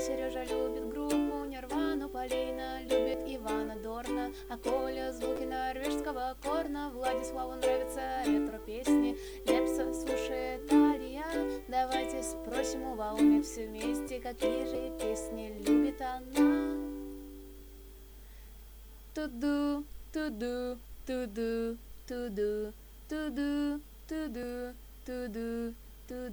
Сережа любит группу Нирвану, Полина любит Ивана Дорна, а Коля звуки норвежского корна. Владиславу нравятся ретро-песни, Лепса слушает Алия. Давайте спросим у Вауми все вместе, какие же песни любит она. Туду, туду, туду, туду, туду, туду, туду.